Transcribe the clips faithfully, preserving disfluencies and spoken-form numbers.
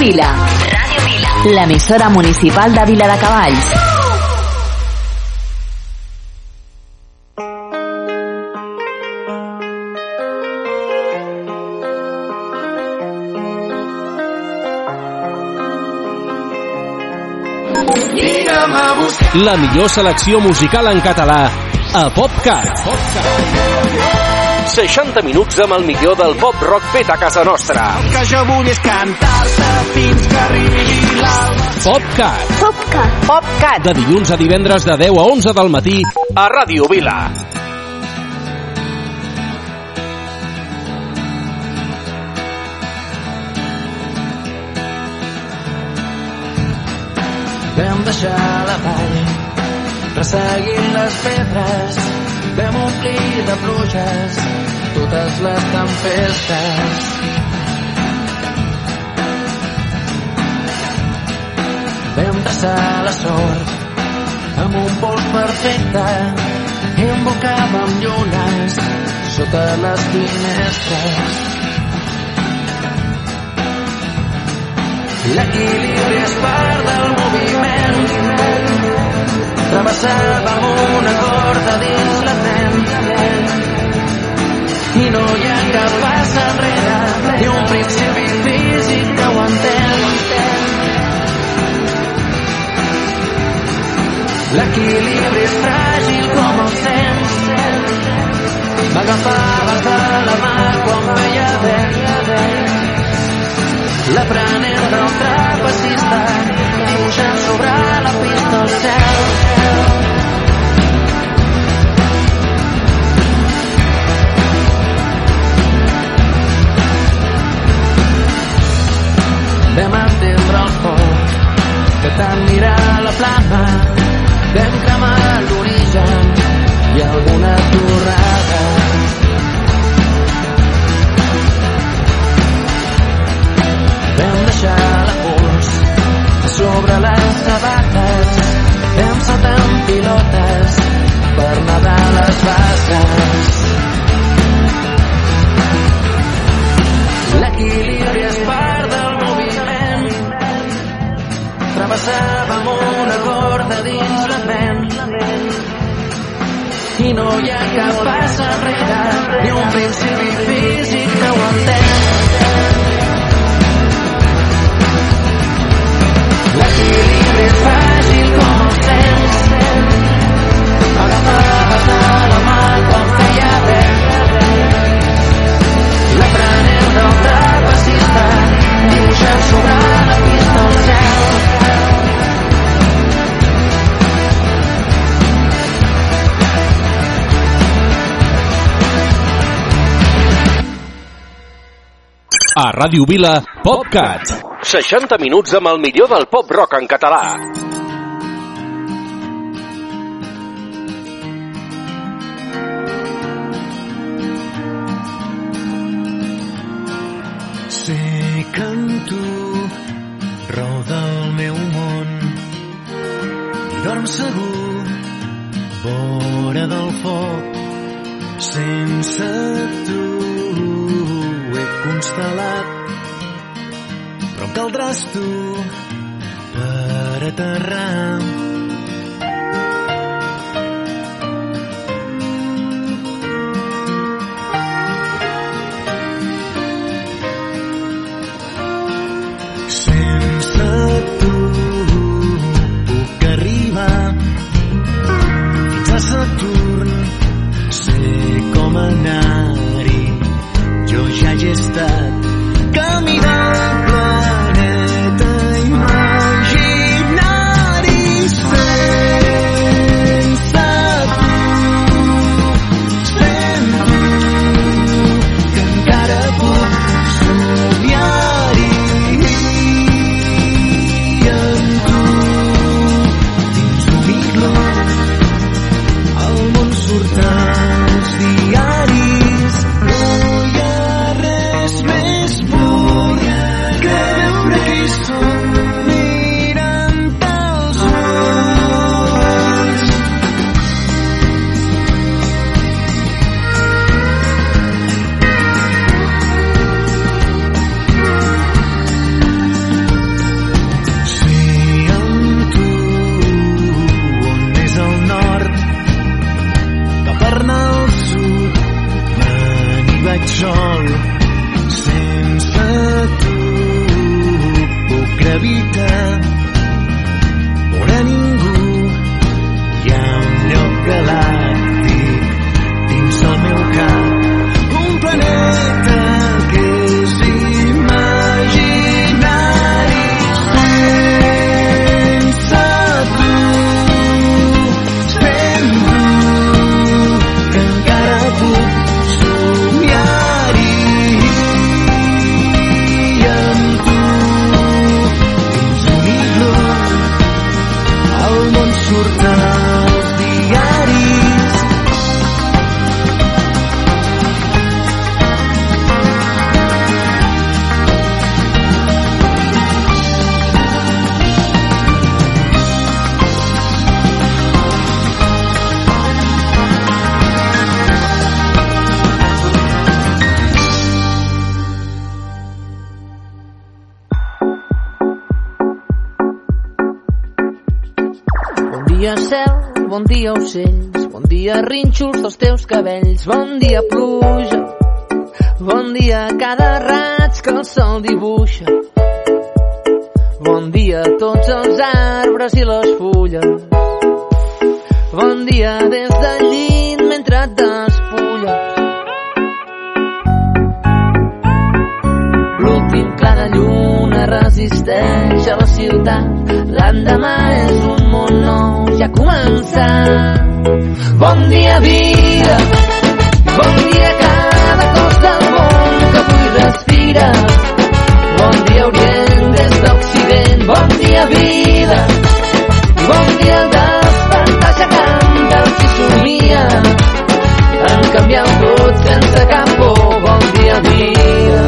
Vila. Ràdio Vila. L'emissora municipal de Viladecavalls. La millor selecció musical en català a PopCat. seixanta minuts amb el millor del pop rock fet a casa nostra. El que jo vull és cantar-te fins que arribi l'alba. PopCat. PopCat. PopCat. De dilluns a divendres de deu a onze del matí a Ràdio Vila. Vam deixar la vall, resseguint les pedres, vam omplir de pluges totes les tempestes. Vam traçar la sort amb un pols perfecte i embocàvem llunes sota les finestres. L'equilibri és part del moviment. Travessàvem una corda dins la ment i no hi ha cap pas enrere ni un principi físic que ho entén. L'equilibri és fràgil com el temps. M'agafaves de la mà quan veia vent, l'aprenent del trapecista dibuixant sobre la pista el cel. Vam entendre el foc que tant mira la flama, vam cremar l'origen i alguna torrada. Vam deixar la pols sobre les sabates, vam saltar amb pilotes per nedar a les basses. L'equilibri és part del moviment. Travessàvem una corda dins la ment i no hi ha cap pas enrere ni un principi físic que ho entén. L'equilibri és fràgil com el temps. M'agafaves de la mà quan feia vent, l'aprenent del trapecista dibuixant sobre la pista el cel. A Ràdio Vila, PopCat. seixanta minuts amb el millor del pop rock en català. Sé que amb tu roda el meu món i dorm segur vora del foc. Sense tu he constel·lat, però em caldràs tu per aterrar. Sense tu puc arribar fins a Saturn, sé com anar-hi, jo ja hi he estat. Caminar el planeta imaginari sense tu, sento que encara puc somiar-hi. dia cel, bon dia ocells, bon dia rínxols dels teus cabells, bon dia pluja, bon dia cada raig que el sol dibuixa, bon dia a tots els arbres i les fulles, bon dia des del llit mentre et despulles. L'últim clar de lluna resisteix a la ciutat, l'endemà és un món nou, ja ha començat. Bon dia vida, bon dia cada cos del món que avui respira, bon dia Orient des d'Occident, bon dia vida, bon dia el despertar gegant del qui somia, en canviar tot sense cap por, bon dia vida.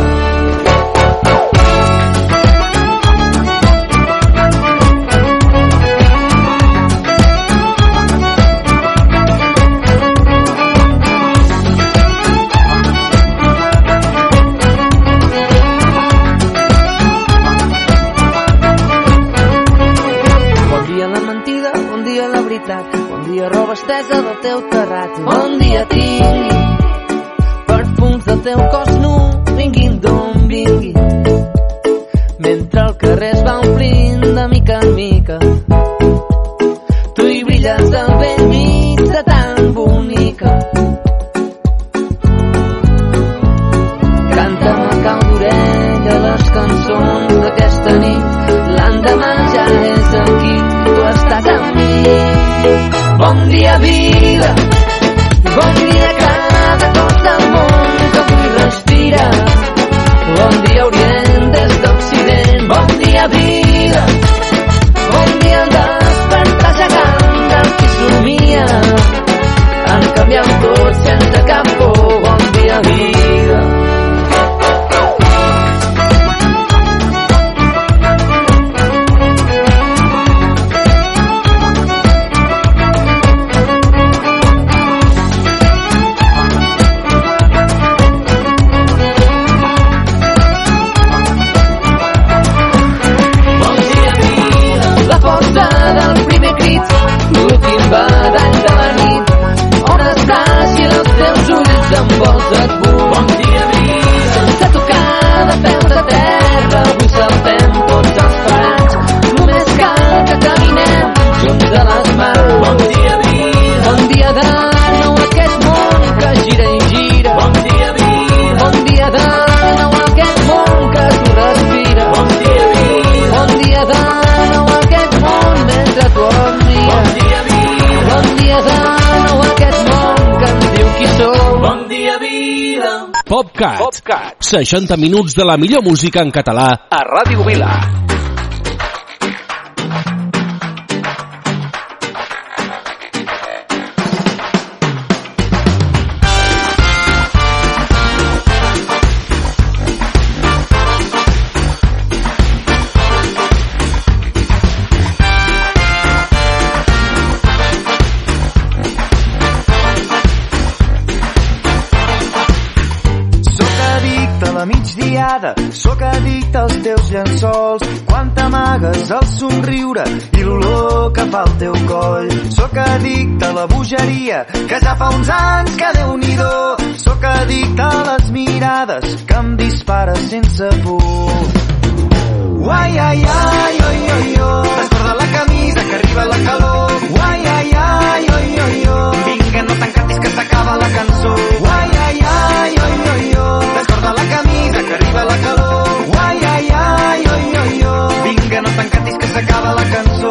Bon dia roba estesa del teu terrat, bon dia tingui perfums del teu cos nu, vinguin d'on vinguin, mentre el carrer es va omplint de mica en mica, tu hi brilles al vell mig de tan bonica. Canta'm a cau d'orella les cançons d'aquesta nit, l'endemà ja és aquí, tu estàs amb mi. Bon dia vida, bon dia cada cos del món que avui respira, bon dia Orient des d'Occident, bon dia vida, bon dia el despertar gegant del qui somia, en canviar tot sense cap por, bon dia vida. L'últim badall de la nit, on estàs i els teus ulls em vols et vull. Bon dia vida, sense tocar de peus a terra, avui saltem tots els parats, només cal que caminem junts a les mans. Bon dia vida, bon dia de nou aquest món que gira i gira, bon dia vida, bon dia de nou aquest món que tu respira, bon dia vida, bon dia de nou aquest món mentre tu em mires. Bon dia de nou aquest món que ens diu qui som. Bon dia vida. PopCat. PopCat. seixanta minuts de la millor música en català a Ràdio Vila. Sóc addicte als teus llençols quan t'amagues el somriure i l'olor que fa el teu coll. Sóc addicte a la bogeria que ja fa uns anys que Déu-n'hi-do. Sóc addicte a les mirades que em dispares sense por. Uai, ai, ai, oi, oi, oi, descorda la camisa que arriba la calor. Uai, ai, ai, oi, oi, oi, vinga, no t'encantis que s'acaba la cançó. Uai, ai, ai, oi, oi, oi, descorda la camisa que arriba la calor. Uai, ai, ai, oi, oi, oi, vinga, no t'encantis que s'acaba la cançó.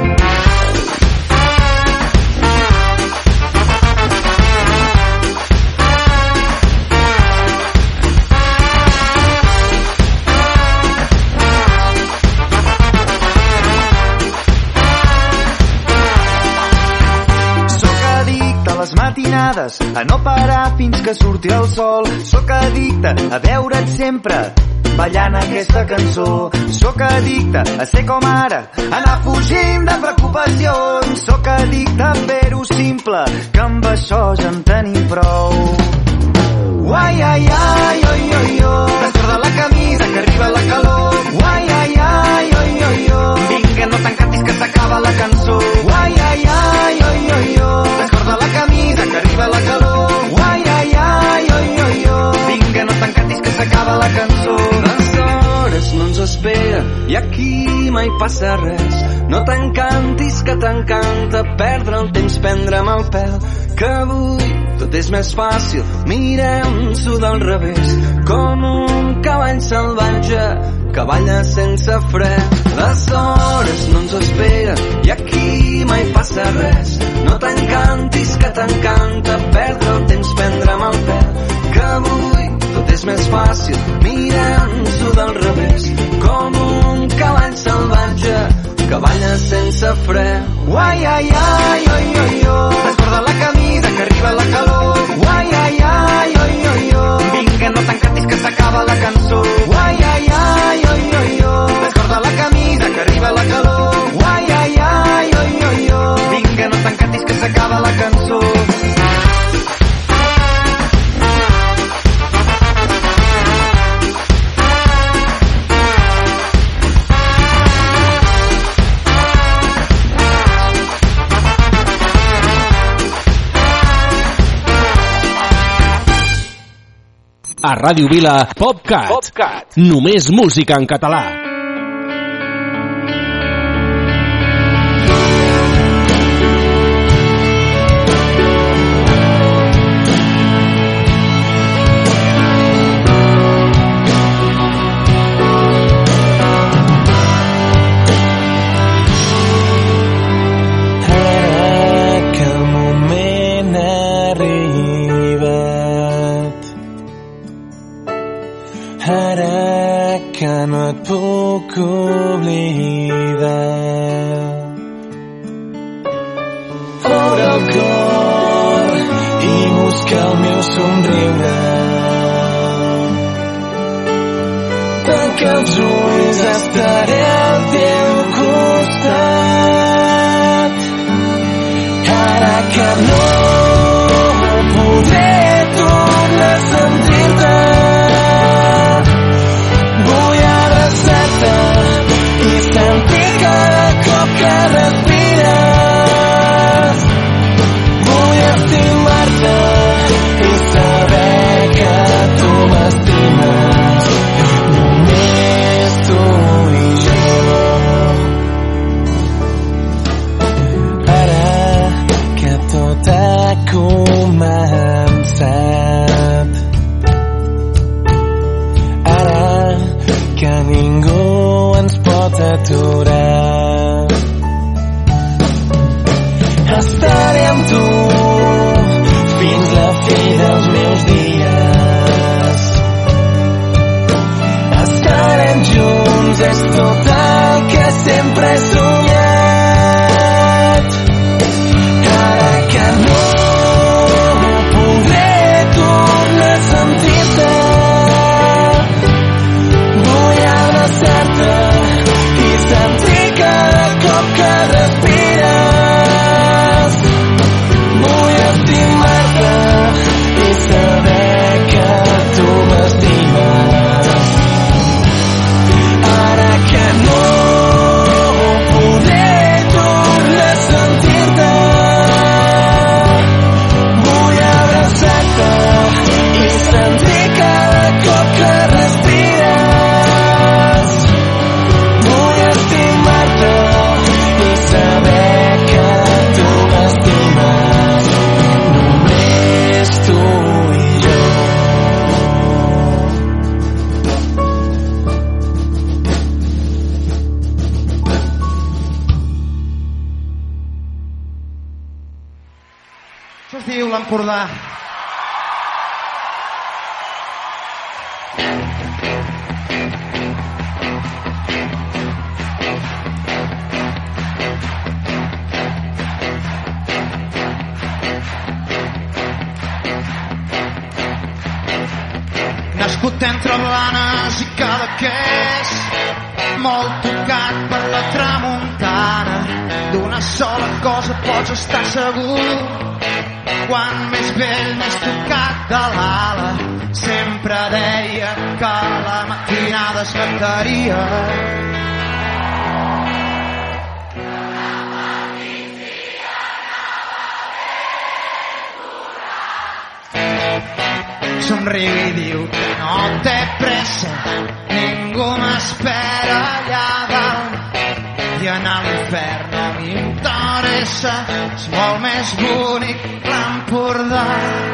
Matinades, a no parar fins que surti el sol. Sóc addicte a veure't sempre ballant aquesta cançó. Sóc addicte a ser com ara, anar fugint de preocupacions. Sóc addicte a fer-ho simple, que amb això ja en tenim prou. Uai, ai, ai, oi, oi, oi, descorda la camisa que arriba la calor. Uai, ai, ai, oi, oi, oi, vinga, no t'encantis que s'acaba la cançó. Uai, ai, ai, mai passa res. No t'encantis que t'encanta perdre el temps, prendre'm el pèl, que avui tot és més fàcil, mirem-s'ho del revés, com un cavall salvatge que balla sense fre. Les hores no ens esperen i aquí mai passa res. No t'encantis que t'encanta perdre el temps, prendre'm el pèl, que avui tot és més fàcil, mirem-s'ho del revés, com un cavall salvatge que balla sense fre. Uai, ai, ai, oi, oi, oi. Descorda la camisa que arriba la calor. Uai, ai, ai, oi, oi, oi. Vinga, no t'encantis que s'acaba la cançó. Uai, ai, ai, oi, oi, oi. Descorda la camisa que arriba la calor. Uai, ai, ai, oi, oi, oi. Vinga, no t'encantis que s'acaba la cançó. A Ràdio Vila, PopCat. PopCat. Només música en català. Puc oblidar. Obre el cor i busca el meu somriure. Tanca els ulls, estaré al teu costat. Ara que no podré tornar a sentir-te, i sentir cada cop que respires. Vull estimar-te i saber que tu m'estimes, només tu i jo. Ara que tot ha començat, ara que ningú ens pot aturar, estaré amb tu fins la fi dels meus dies. Estarem junts, és tot el que sempre he somiat. Ara que no podré tornar a sentir-te, vull abraçar-te i sentir cada cop que respires. Vull estimar-te i saber que tu m'estimes. Ara que no podré tornar a sentir-te, vull abraçar-te i sentir cada cop que respires. Vull estimar-te i saber que tu m'estimes, només tu i jo. Això es diu l'Empordà. Nascut entre Blanes i Cadaqués, molt tocat per la tramuntana. D'una sola cosa pots estar segur, quan més vell més tocat de l'ala. Sempre deia que la matinada es cantaria. Somriu i diu que no té pressa, ningú m'espera allà dalt. i anar a l'infern no m'interessa, és molt més bonic l'Empordà.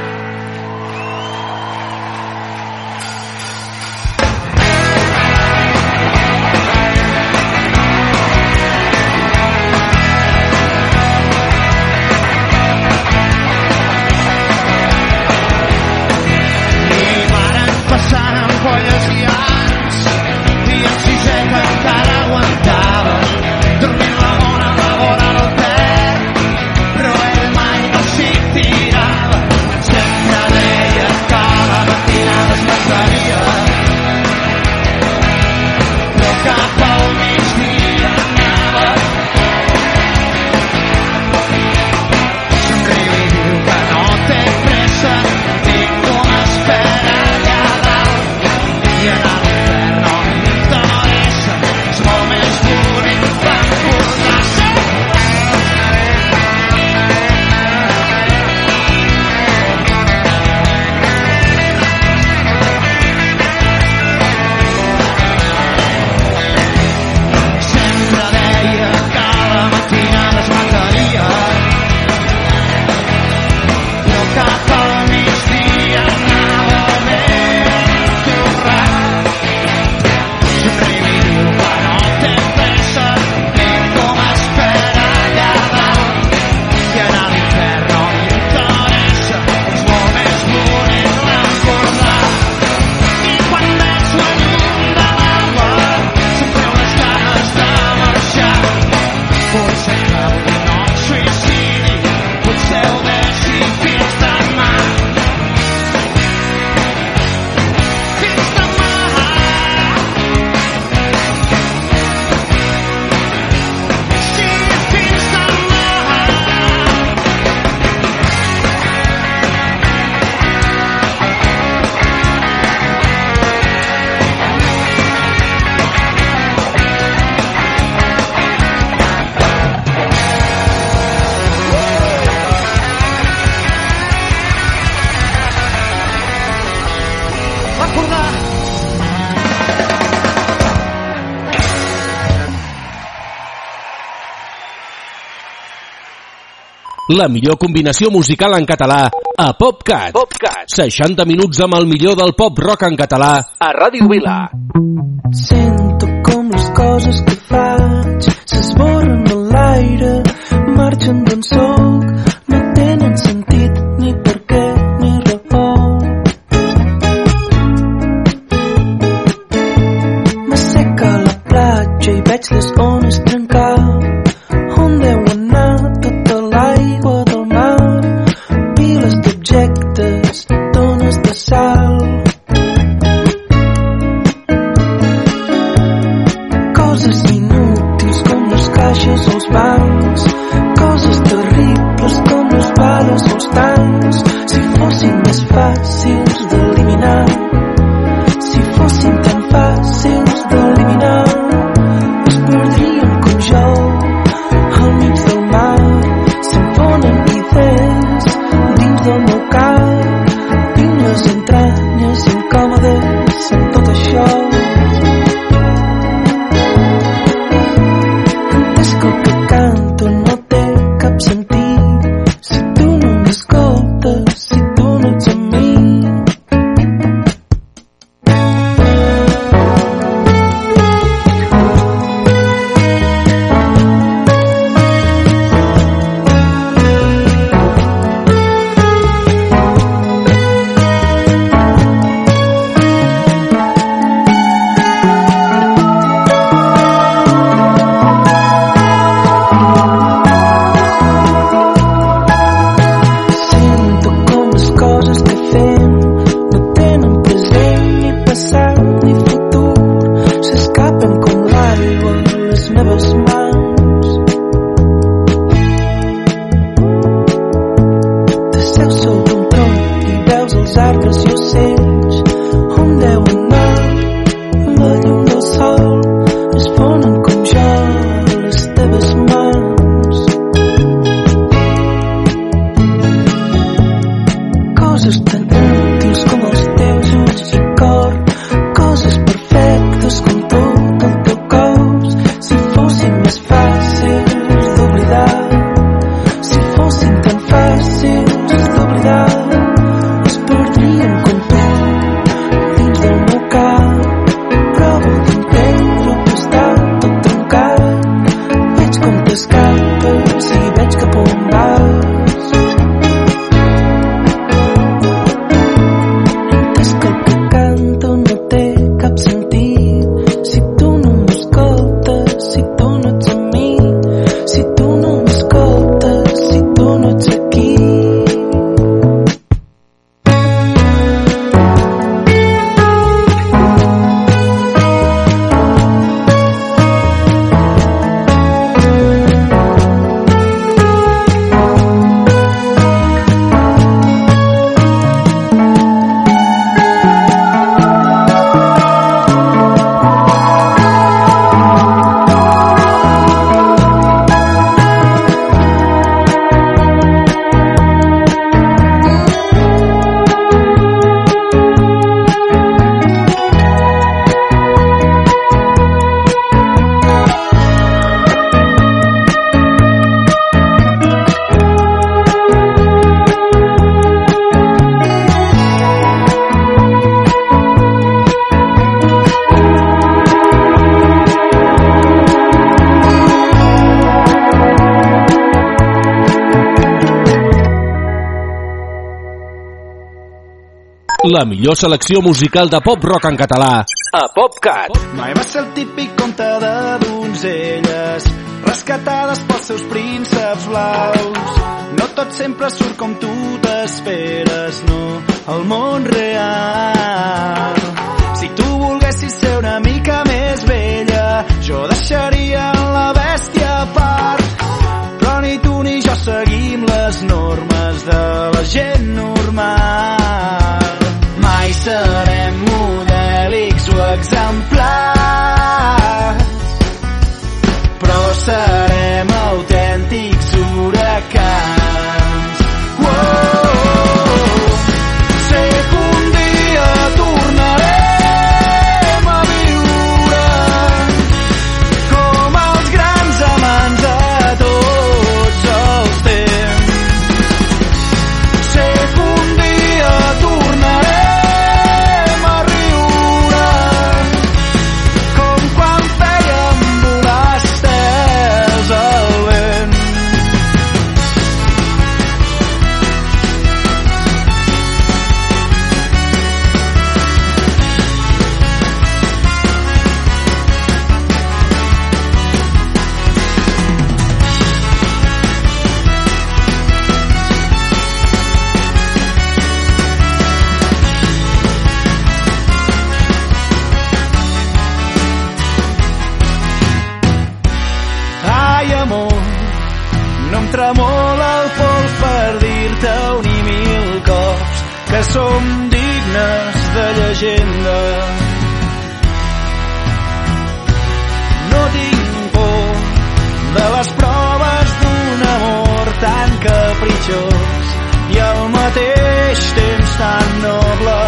Passant ampolles i ants i el sisè que encara aguantava dormint la mona a la vora del Ter, però ell mai no s'hi tirava, sempre deia que la matinada es mataria, però cap al migdia anava, somriu i diu que no té pressa ni com espera i anar a l'infern no m'interessa, és molt més bonic l'Empordà. Sempre deia que la matinada es mataria, però cap al migdia anava ben torrat. Somriu i diu que no té pressa ni com espera allà dalt, i anar a l'infern no m'interessa, és molt més bonic l'Empordà. I quan veig la llum de l'alba se'm treu les ganes de marxar, potser acabo un nou suïcidi, potser ho deixi fins demà. Fins demà. Sí, fins demà. L'Empordà. La millor combinació musical en català a PopCat. PopCat. seixanta minuts amb el millor del pop rock en català a Ràdio Vila. Sento com les coses que faig s'esborren de l'aire, marxen d'on soc, no tenen sentit ni per què ni raó. M'asseca a la platja i veig les ones trencar, on deu anar tota l'aigua del mar, piles d'objectes, dones de sal. Coses inútils com les caixes o els bancs, coses terribles com les bales o els tancs. Si fossin més fàcils d'eliminar, si fossin tan fàcils d'eliminar, es perdrien com jo al mig del mar. Se'm ponen idees dins del meu cap, tinc les entranyes incòmodes amb tot això. Entesco que canto La millor selecció musical de pop-rock en català a PopCat. Mai va ser el típic conte de donzelles rescatades pels seus prínceps blaus. No tot sempre surt com tu t'esperes, no, el món real. Si tu volguessis ser una mica més vella, jo deixaria la bèstia a part. Però ni tu ni jo seguim les normes de la gent normal. Mai serem modèlics o exemplars, però serem autèntics huracans. Wow! Sé que un dia tornarem a viure com els grans amants de tots els temps. Sé que un dia tornarem a riure com quan fèiem volar estels al vent. Ai, amor, no em tremola el pols per dir-te un i mil cops que som dignes de llegenda. No tinc por de les proves d'un amor tan capritxós i al mateix temps tan noble.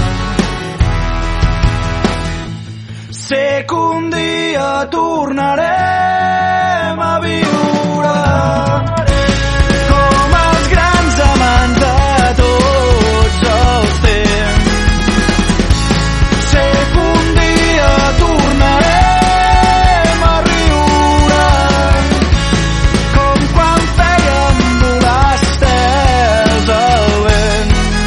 Sé que un dia tornarem a viure com els grans amants de tots els temps. Sé que un dia tornarem a riure com quan fèiem volar estels al vent.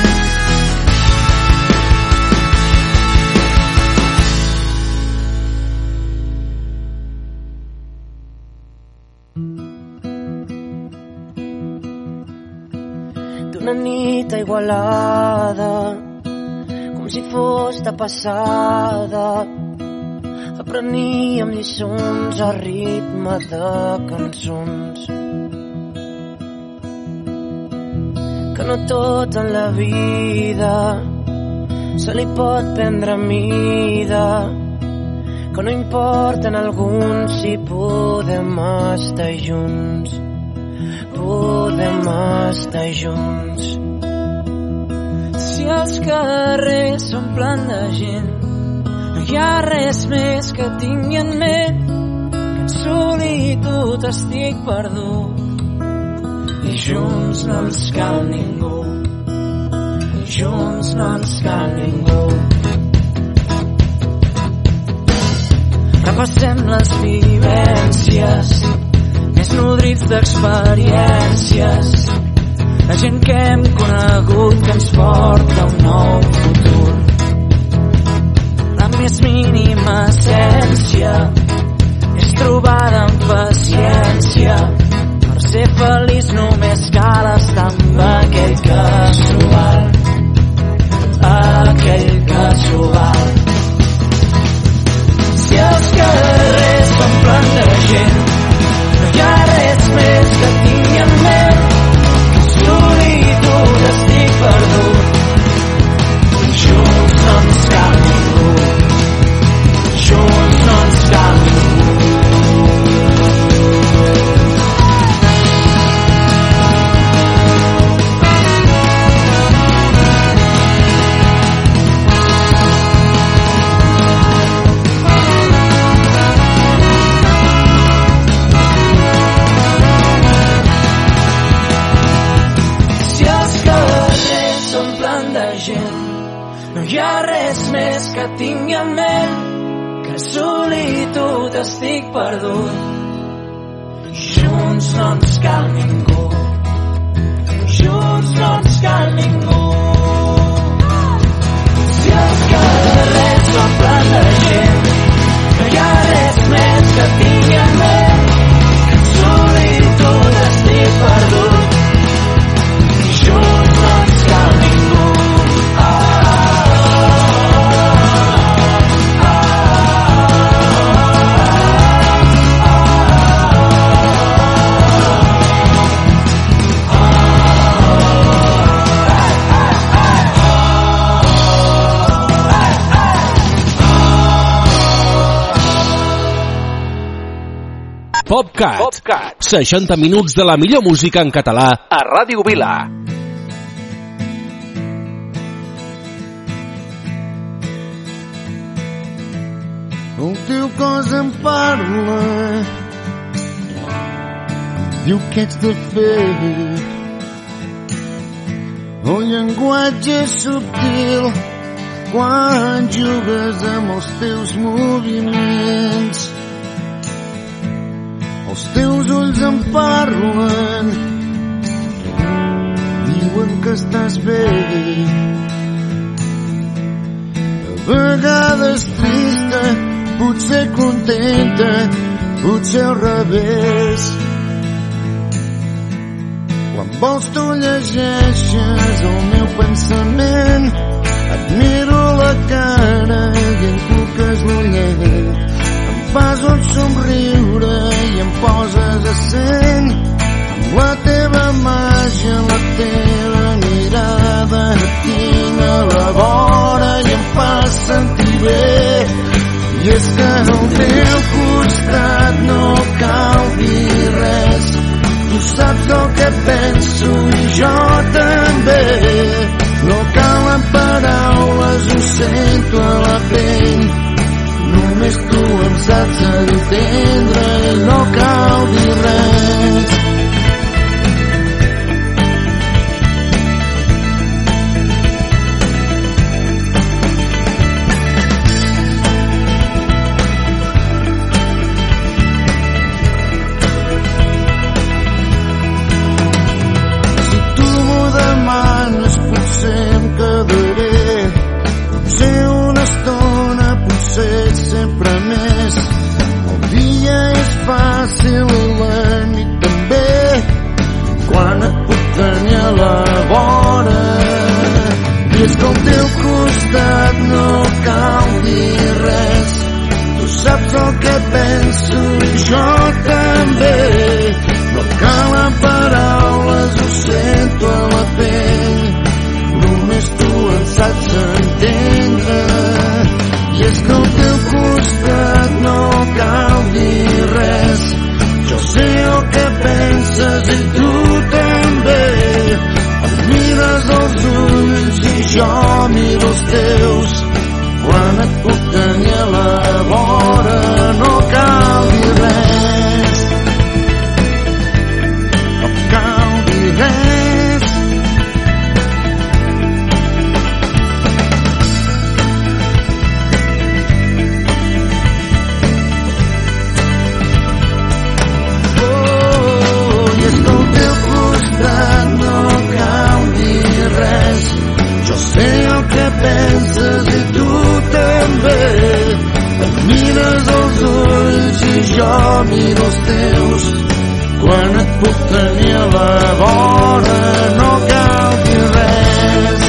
D'una nit aigualada, com si fos de passada, apreníem lliçons a ritme de cançons. Que no tot en la vida se li pot prendre mida, que no importa en alguns si podem estar junts, podem estar junts. Si els carrers s'omplen de gent, no hi ha res més que tingui en ment que en solitud estic perdut i junts no ens cal ningú, i junts no ens cal ningú. Repassem les vivències més nodrits d'experiències, la gent que hem conegut que ens porta un nou futur. La més mínima essència és trobada amb paciència. Per ser feliç només cal estar amb aquell que s'ho val, aquell que s'ho val. Si els carrers s'omplen de gent, no hi ha res més que tingui en ment que solitud estic perdut i junts no ens cal ningú, junts no ens cal ningú. No hi ha res més que tingui en ment que solitud estic perdut i junts no ens cal ningú, junts no ens cal ningú. PopCat. PopCat. seixanta minuts de la millor música en català a Ràdio Vila. El teu cos em parla, diu que ets de fer. El llenguatge és subtil quan jugues amb els teus moviments. Els teus ulls em parlen, diuen que estàs bé. A vegades trista, potser contenta, potser al revés. Quan vols tu llegeixes el meu pensament, et miro la cara i em cuques l'ullet. Em fas un somriure i em poses accent amb la teva màgia, la teva mirada et tinc a la vora i em fas sentir bé. I és que al teu costat no cal dir res, tu saps el que penso i jo també. No calen paraules, ho sento a la pell, només tu em saps entendre, no cal dir res. Fàcil i la nit també, quan et puc tenir a la vora. I és que al teu costat no cal dir res, tu saps el que penso i jo també. No calen paraules, ho sento a la pell, només tu em saps entendre. I és que al teu costat no cal dir res, jo sé el que penses i tu també. Em mires als ulls i jo miro els teus, quan et puc tenir a la vora no cal dir res, no cal dir res. Penses i tu també. Em mires als ulls i jo miro els teus, quan et puc tenir a la vora no cal dir res.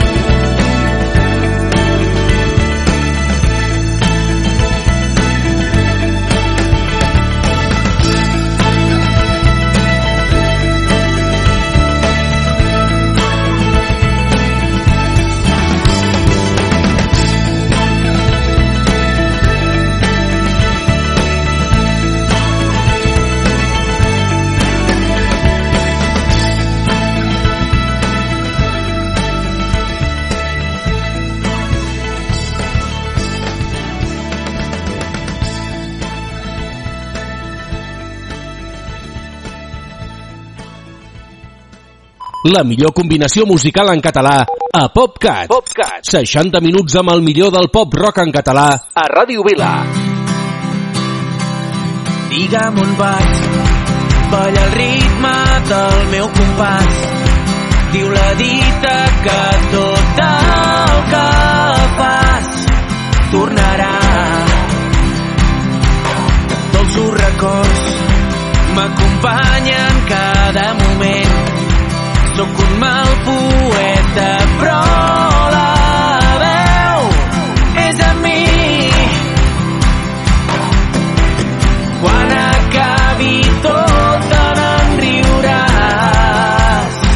La millor combinació musical en català a PopCat. PopCat. seixanta minuts amb el millor del pop rock en català a Ràdio Vila. Digue'm on vaig, balla el ritme del meu compàs. Diu la dita que tot el que fas tornarà. Dolços records m'acompanyen cada moment. Sóc un mal poeta, però la veu és a mi. Quan acabi tot te n'en riuràs.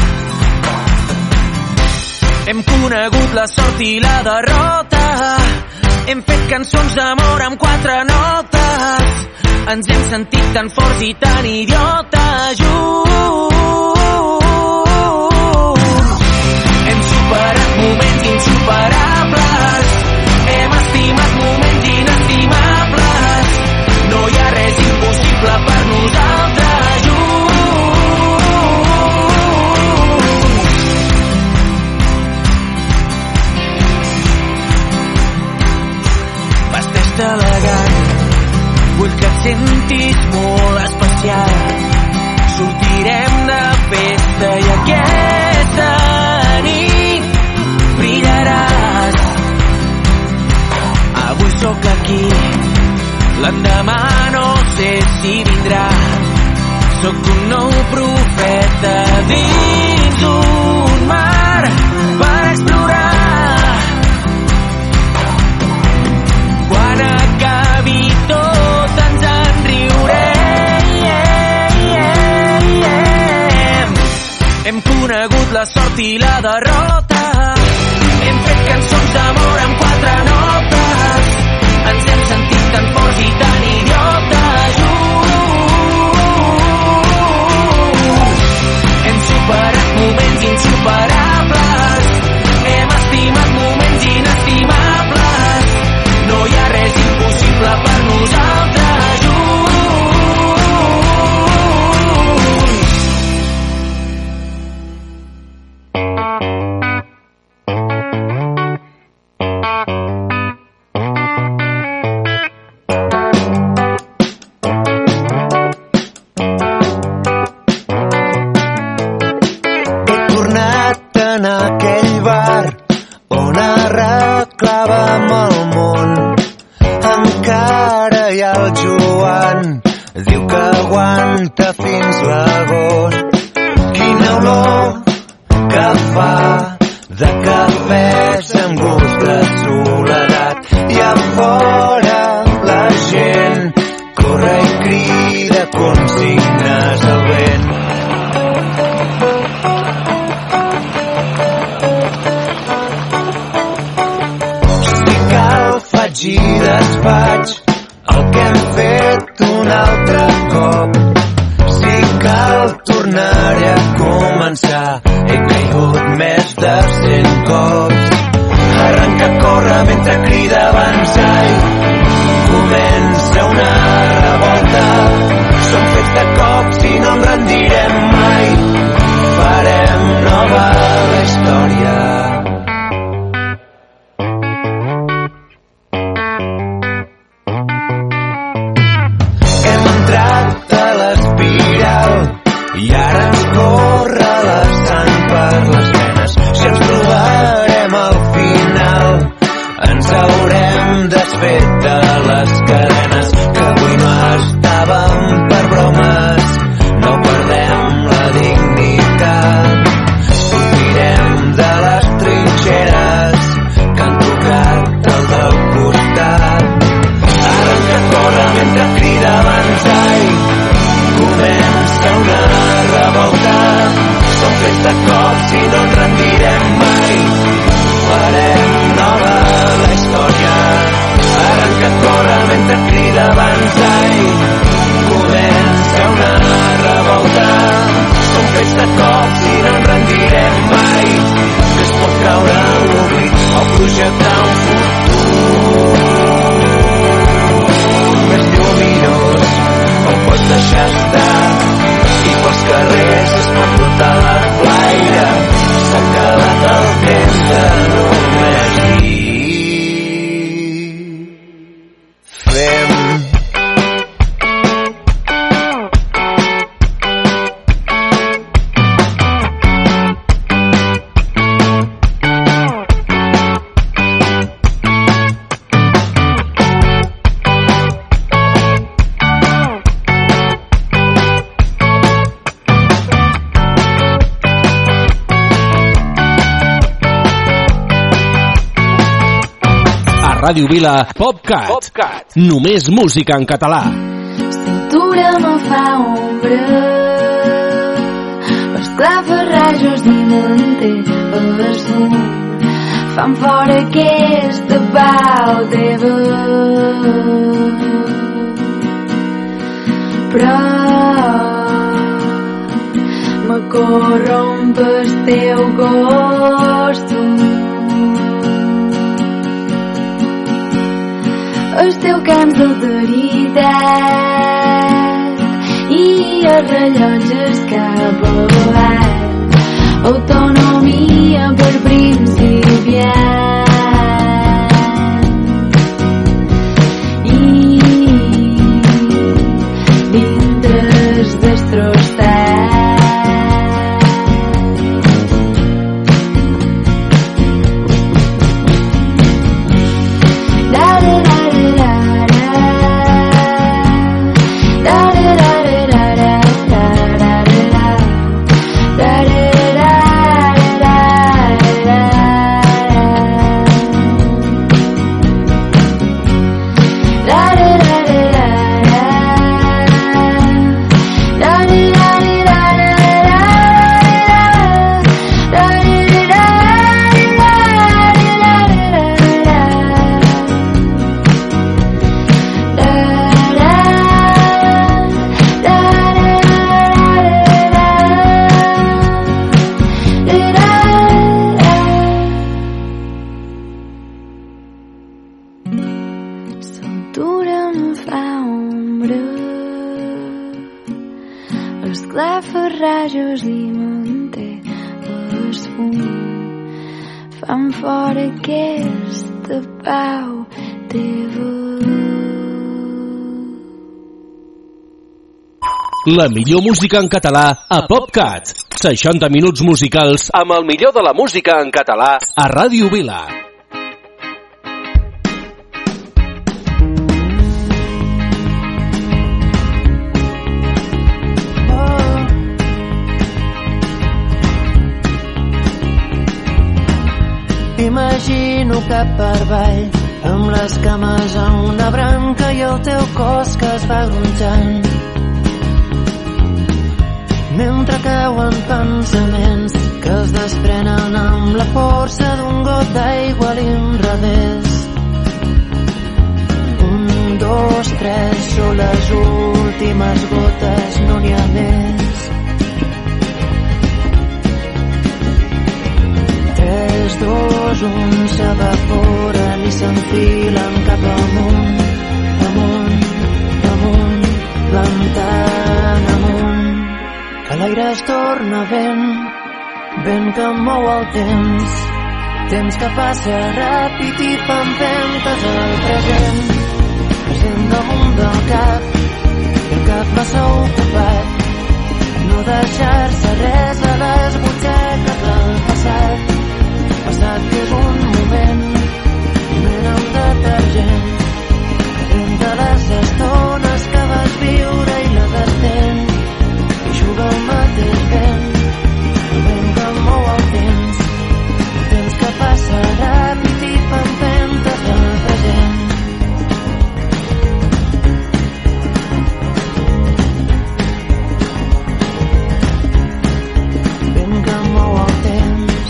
Hem conegut la sort i la derrota, hem fet cançons d'amor amb quatre notes. Ens hem sentit tan forts i tan idiotes junts. Hem superat moments insuperables, hem estimat moments inestimables. No hi ha res impossible per nosaltres junts. Vesteix-te elegant, vull que et sentis molt especial. Sortirem de festa i aquesta nit brillaràs. Avui sóc aquí, l'endemà no sé si vindrà. Sóc un nou profeta dins un mar per explorar. Quan acabi tot ens en riurem. Hem conegut la sort i la derrota, hem fet cançons d'amor amb quatre notes. Ens hem sentit tan forts i tan idiotes junts. Hem superat moments insuperables, hem estimat moments inestimables. No hi ha res impossible per nosaltres junts. He tornat en aquell bar on arreglàvem el món. Encara hi ha el Joan, diu que aguanta fins l'agost. Quina olor que fa de cafès amb gust de soledat. I a fora la gent corre i crida consignes al vent. Si cal faig i desfaig el que hem fet un altre cop. Si cal tornaré a començar, he caigut més de cent cops. Arrenca a córrer mentre crida avançar i comença una revolta. Som fets de cops i no ens rendirem mai, farem nova la història. Hem entrat a l'espiral i ara ens corre la sang per les venes. Si ens trobarem al final, ens haurem desfet de les cadenes, que avui no estàvem per bromes. No perdem la dignitat, sortirem de les trinxeres que han tocat el del costat. Arrenca a córrer mentre crida avançar i comença una revolta. Som fets de cops i no ens rendirem mai, farem nova la història. Arrenca a córrer mentre crida avançar i comença una revolta. Som fets de cops i no ens rendirem mai, que es pot caure en l'oblit o projectar un futur més lluminós, o pots deixar estar i pels carrers es pot notar la flaire. S'ha acabat el temps de només dir fem. Ràdio Vila PopCat. PopCat. Només música en català. Cintura me fa ombra, esclafarrajos i manté el zoom fan fora aquesta pau teva. però me corromp el teu costum. El teu camp d'alteritat i els rellotges cap avall, autonomia per principiant i dintres destrossat. Esclafarrajos i manté es fum fan fora aquesta pau teva. La millor música en català a PopCat. seixanta minuts musicals amb el millor de la música en català a Ràdio Vila. T'imagino cap per avall, amb les cames a una branca i el teu cos que es va gronxant. Mentre cauen pensaments que es desprenen amb la força d'un got d'aigua a l'inrevés. Un, dos, tres, són les últimes gotes, no n'hi ha més. Tres, dos, un, s'evaporen i s'enfilen cap amunt, amunt, amunt, plantant amunt. Que l'aire es torna vent, vent que mou el temps, temps que passa ràpid i fa empentes al present. Present damunt del cap, el cap massa ocupat, no deixar-se res a les butxaques del passat. Passat que és un moment, moment amb detergent, entre les estones que vas viure i les estén. Juga el mateix vent, el vent que mou el temps, el temps que passa ràpid i fa empentes del present. Vent que mou el temps,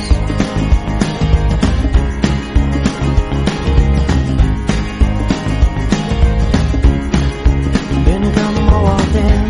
vent que mou el temps.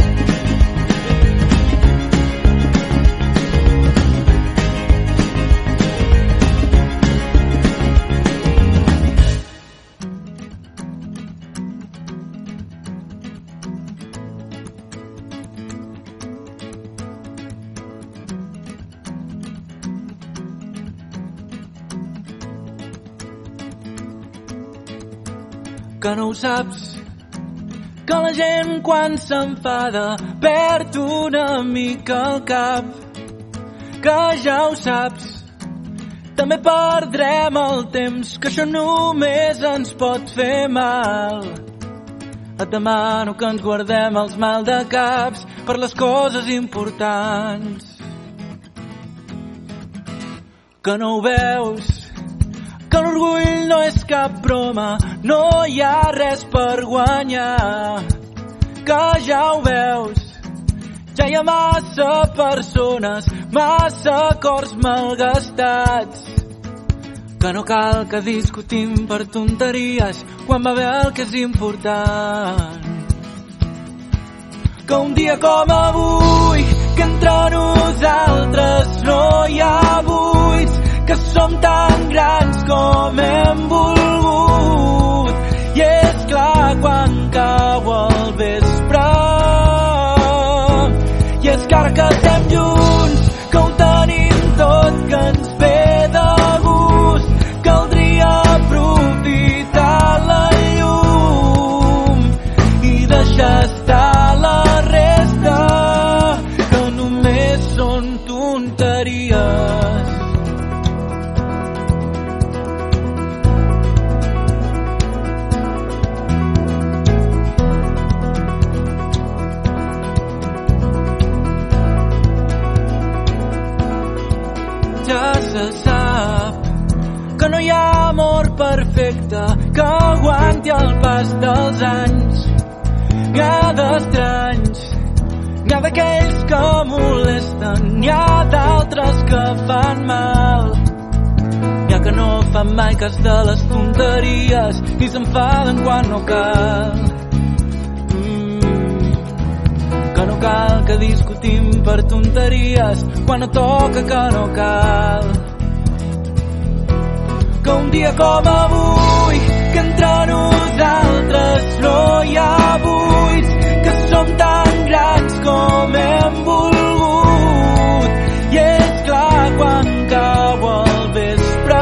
Que no ho saps, que la gent quan s'enfada perd una mica el cap, que ja ho saps, també perdrem el temps, que això només ens pot fer mal. Et demano que ens guardem els maldecaps per les coses importants. Que no ho veus, que l'orgull no és cap broma, no hi ha res per guanyar. Que ja ho veus, ja hi ha massa persones, massa cors malgastats. Que no cal que discutim per tonteries quan va bé el que és important. que un dia com avui, que entre nosaltres no hi ha buits, que som tan grans com hem volgut. I és clar quan cau el vespre, i és car que estem junts, que ho tenim tot, que ens ve de gust. Caldria aprofitar la llum i deixar estar la resta, que només són tonteries. Ja se sap que no hi ha amor perfecte que aguanti el pas dels anys. N'hi ha d'estranys, n'hi ha d'aquells que molesten, n'hi ha d'altres que fan mal. N'hi ha que no fan mai cas de les tonteries i s'enfaden quan no cal. Mm, que no cal que discutim per tonteries quan no toca, que no cal. Que un dia com avui, que entre nosaltres no hi ha buits, que som tan grans com hem volgut. I és clar quan cau el vespre,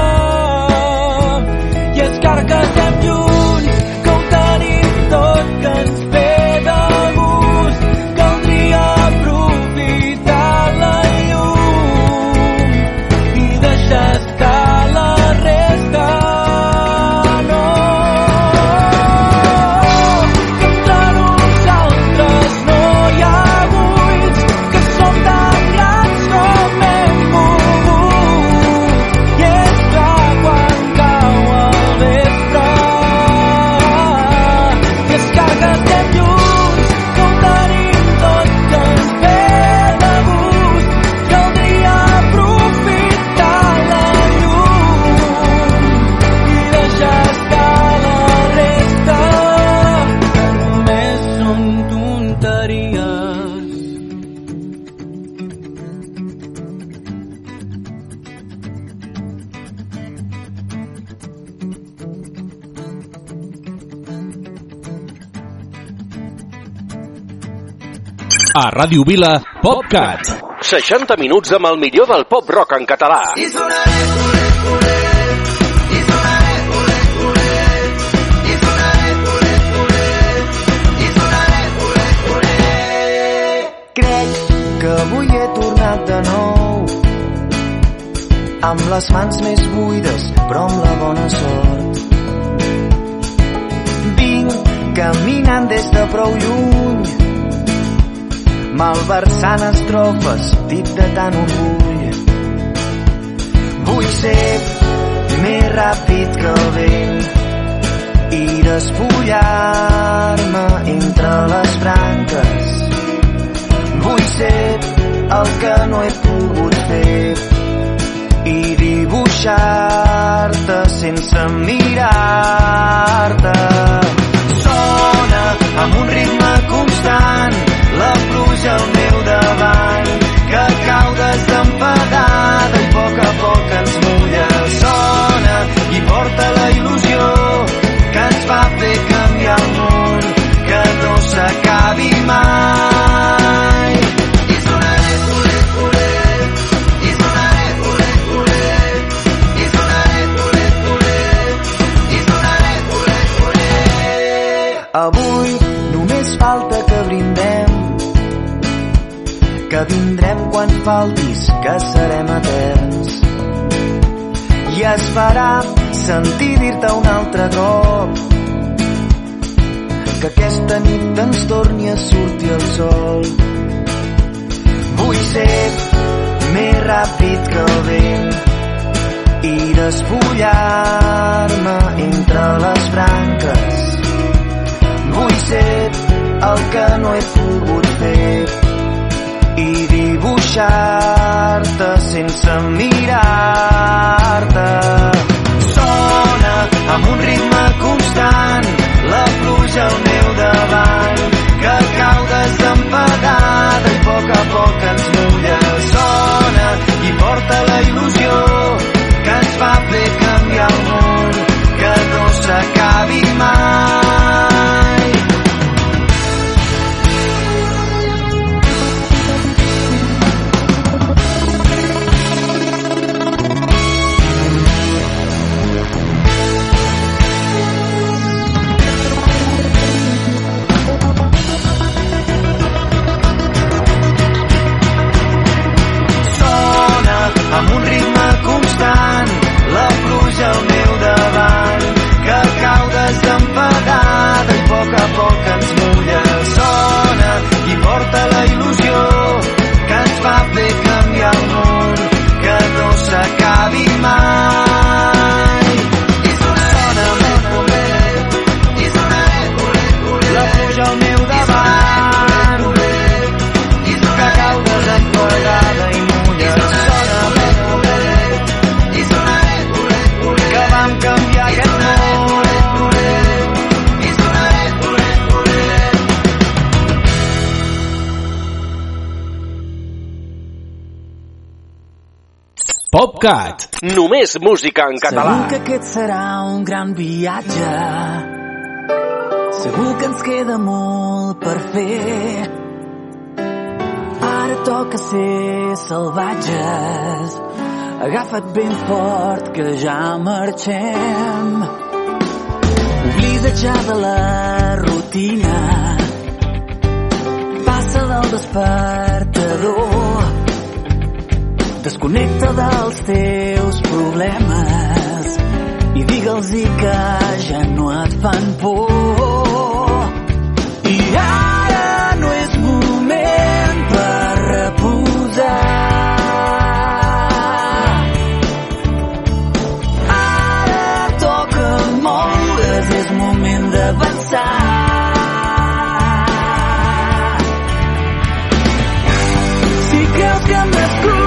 i és car que estem junts, que ho tenim tot, que ens ve de gust. Caldria aprofitar la llum i deixar estar la resta. No, que entre nosaltres no hi ha buits, que som tan grans com hem volgut. I és clar quan cau el vespre, i és car que estem junts, que ho tenim tot, que ens ve de gust. Caldria aprofitar la llum i deixar estar la resta, que només són tonteries. A Ràdio Vila, PopCat. seixanta minuts amb el millor del pop rock en català. I sonaré, olé, olé, i sonaré, olé, olé, i sonaré, olé, olé, i sonaré, olé, olé. Crec que avui he tornat de nou, amb les mans més buides, però amb la bona sort. Vinc caminant des de prou lluny, malversant estrofes, dit de tant orgull. Vull ser més ràpid que el vent i despullar-me entre les branques. Vull ser el que no he pogut fer i dibuixar-te sense mirar-te. Sona amb un ritme constant la pluja al meu davant, que cau desenfadada i a poc a poc ens mulla. Sona i porta la il·lusió que ens va fer canviar el món, que no s'acabi mai. I sonaré, olé, olé, i sonaré, olé, olé, i sonaré, olé, olé, i sonaré, olé, olé. Avui només falta que brindem, que vindrem quan faltis, que serem eterns. I es farà sentir dir-te un altre cop que aquesta nit ens torni a sortir el sol. Vull ser més ràpid que el vent i despullar-me entre les branques. Vull ser el que no he pogut fer i dibuixar-te sense mirar-te. Sona amb un ritme constant la pluja al meu davant, que cau des PopCat. Només música en català. Segur que aquest serà un gran viatge. Segur que ens queda molt per fer. Ara toca ser salvatges. Agafa't ben fort que ja marxem. Oblida ja de la rutina. Passa del despertador. Desconnecta dels teus problemes i digue'ls-hi que ja no et fan por. I ara no és moment per reposar. Ara toca moure's, és moment d'avançar. Si creus que hem nascut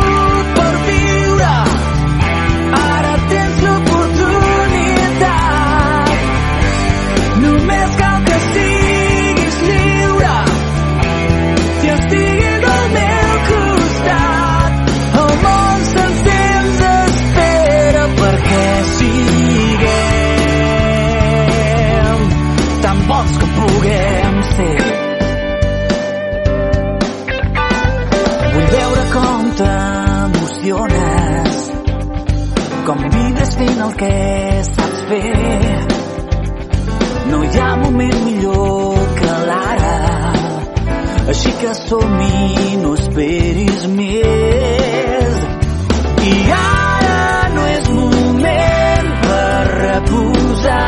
com vibres fent el que saps fer. No hi ha moment millor que l'ara, així que som-hi, no esperis més. I ara no és moment per reposar.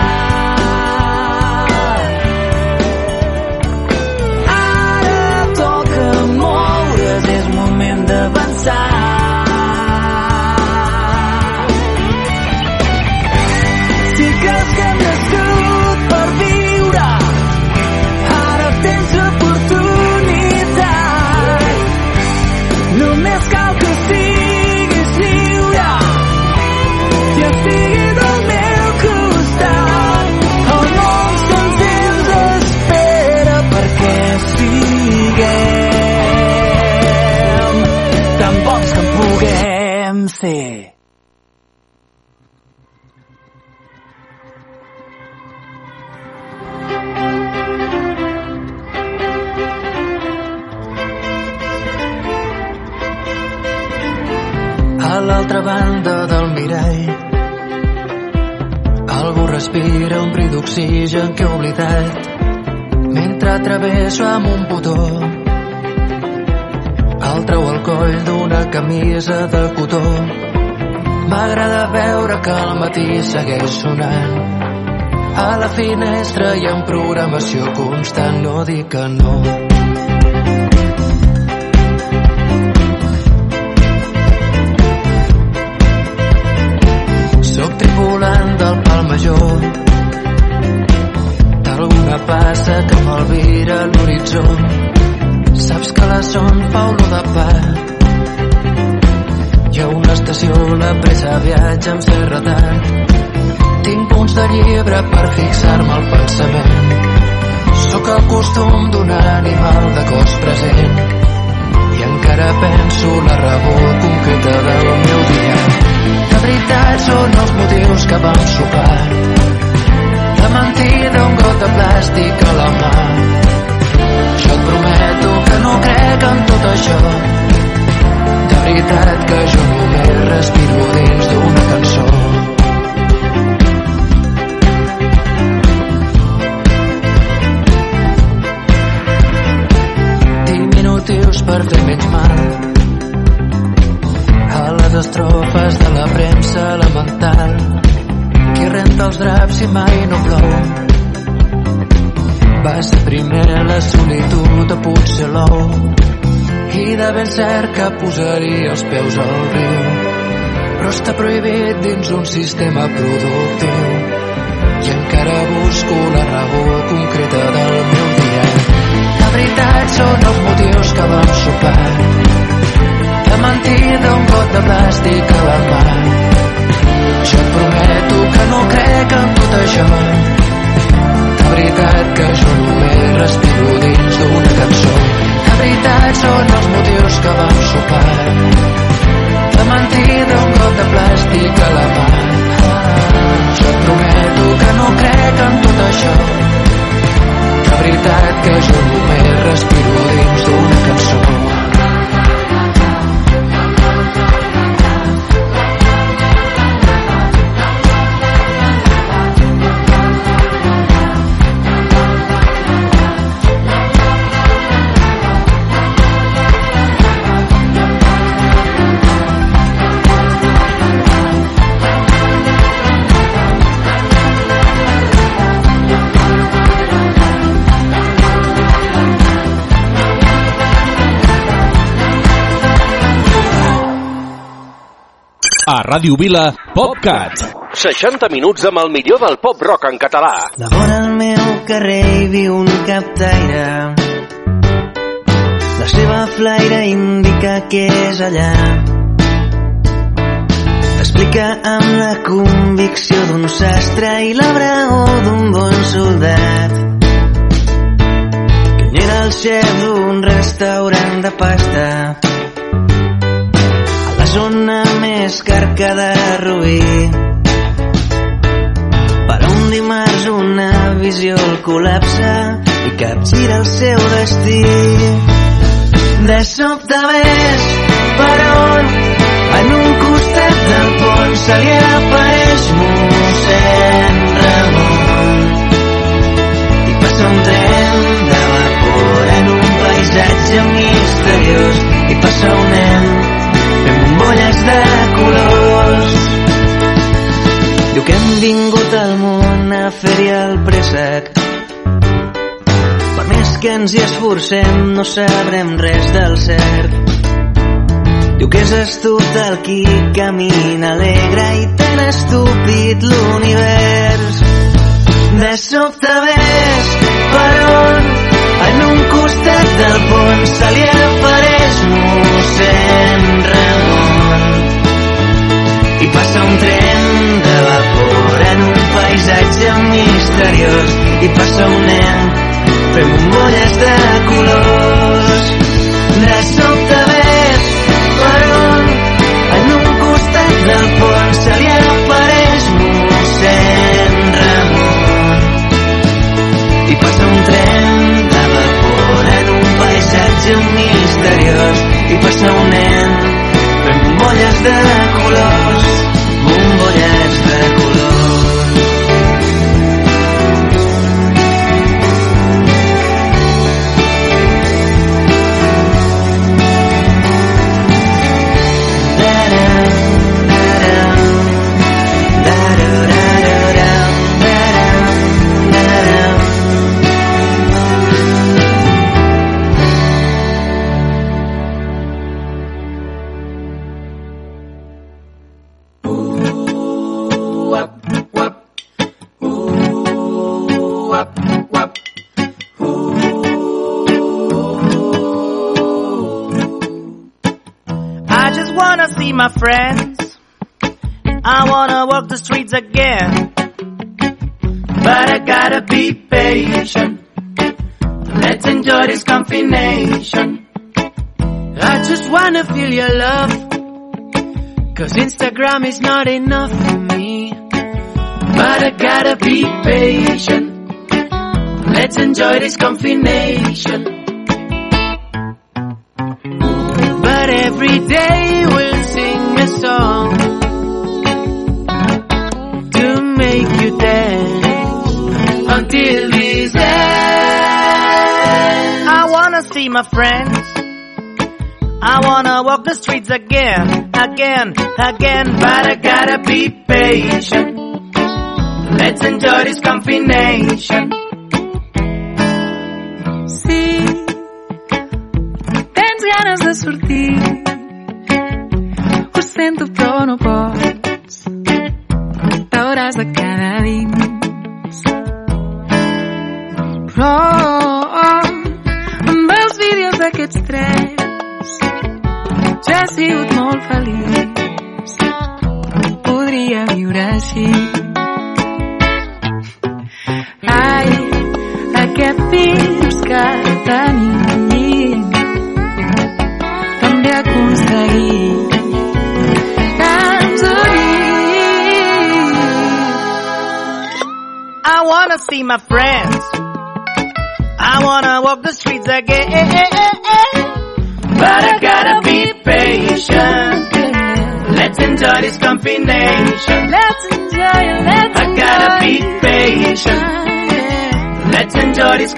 Ara toca moure's, és moment d'avançar. A l'altra banda del mirall algú respira un bri d'oxigen que he oblidat mentre travesso amb un botó. El treu al coll d'una camisa de cotó. M'agrada veure que al matí segueix sonant. A la finestra hi ha programació constant, no dic que no. Soc tripulant del pal major d'alguna passa que m'alvira l'horitzó. Saps que la son fa olor de pa. Hi ha una estació, la pressa viatja amb ser retard. Tinc punts de llibre per fixar-me al pensament. Sóc el costum d'un animal de cos present i encara penso la raó concreta del meu dia. De veritat són els motius que vam sopar. La mentida, un got de plàstic a la mà. Jo et prometo que no crec en tot això. De veritat que jo només respiro dins d'una cançó. Diminutius per fer menys mal. A les estrofes de la premsa elemental. Qui renta els draps i mai no plou. Va ser primer la solitud o potser l'ou. I de ben cert que posaria els peus al riu. Però està prohibit dins un sistema productiu. I encara busco la raó concreta del meu dia. La veritat són els motius que vam sopar. La mentida, un got de plàstic a la mà. Jo et prometo que no crec en tot això. De veritat que jo només respiro dins d'una cançó. La veritat són els motius que vam sopar. La mentida, un got A Ràdio Vila, PopCat. seixanta minuts amb el millor del pop rock en català. De vora al meu carrer hi viu un captaire. La seva flaire indica que és allà. T'explica amb la convicció d'un sastre i la braó d'un bon soldat. Que era el xef d'un restaurant de pasta a la zona més carca de Rubí. Però un dimarts una visió el col·lapsa i capgira el seu destí. De sobte ves per on en un costat del pont se li apareix mossèn Ramon i passa un tren de vapor en un paisatge misteriós i passa un nen fent bombolles de colors. Diu que hem vingut al món a fer-hi el préssec. Per més que ens hi esforcem no sabrem res del cert. Diu que és astut el qui camina alegre i tan estúpid l'univers. De sobte ves per on en un costat del pont se li apareix mossèn Ramon i passa un tren de vapor en un paisatge misteriós i passa un nen fent bombolles de colors. De sobte ves per on en un costat del pont se li apareix mossèn Ramon i passa un tren de vapor en un paisatge misteriós i passa un nen fent bombolles de colors, bombolles de colors. My friends, I wanna walk the streets again, but I gotta be patient. Let's enjoy this combination. I just wanna feel your love, cause Instagram is not enough for me, but I gotta be patient. Let's enjoy this combination. But every day we'll sing a song to make you dance until this end. I wanna see my friends, I wanna walk the streets again, again, again, but I gotta be patient. Let's enjoy this combination. Sí, tens ganes de sortir, ho sento però no pots, t'hauràs de quedar dins. Però amb els vídeos d'aquests tres ja he sigut molt feliç, podria viure així. Ai, aquest temps que tenim també aconseguir tants units. I wanna see my friends, I wanna walk the streets again, but I gotta be patient. Let's enjoy this combination. Let's enjoy it, let's I gotta be patient. Let's enjoy this